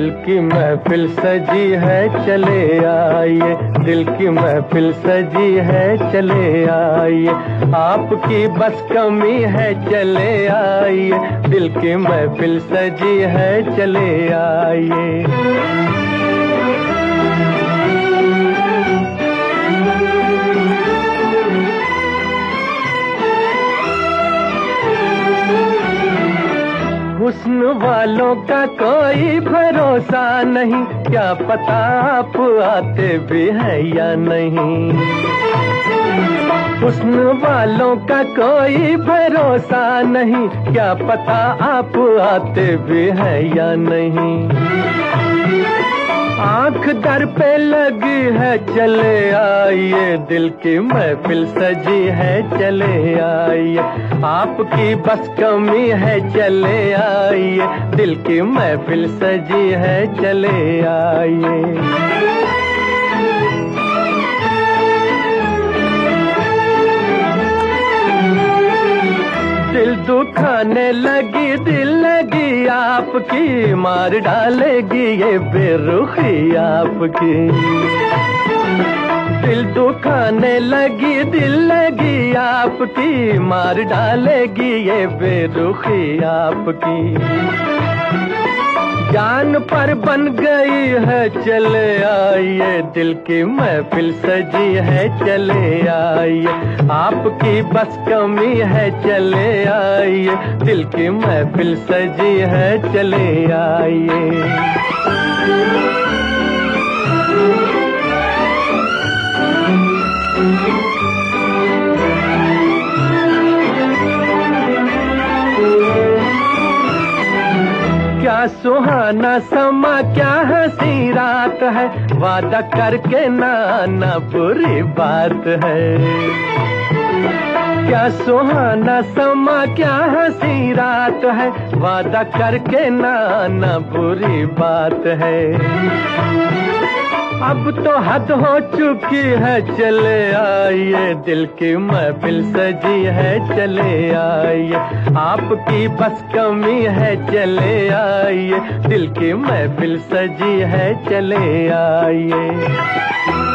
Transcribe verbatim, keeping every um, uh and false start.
दिल की महफिल सजी है चले आइए, दिल की महफिल सजी है चले आइए, आपकी बस कमी है चले आइए, दिल की महफिल सजी है चले आइए। हुस्न वालों का कोई भरोसा नहीं, क्या पता आप आते भी हैं या नहीं। हुस्न वालों का कोई भरोसा नहीं, क्या पता आप आते भी हैं या नहीं। आंख दर पे लगी है चले आइए, दिल की महफिल सजी है चले आइए, आपकी बस कमी है चले आइए, दिल की महफिल सजी है चले आइए। दिल दुखाने लगी दिल लगी आपकी, मार डालेगी ये बेरुखी आपकी। दिल दुखाने लगी दिल लगी आपकी, मार डालेगी ये बेरुखी आपकी। जान पर बन गई है चले आइए, दिल की महफिल सजी है चले आइए, आपकी बस कमी है चले आइए, दिल की महफिल सजी है चले आइए। क्या सुहाना समा क्या हंसी रात है, वादा करके ना आना बुरी बात है। क्या सुहाना समा क्या हंसी रात है, वादा करके ना आना बुरी बात है। अब तो हद हो चुकी है चले आइए, दिल की महफिल सजी है चले आइए, आपकी बस कमी है चले आइए, दिल की महफिल सजी है चले आइए।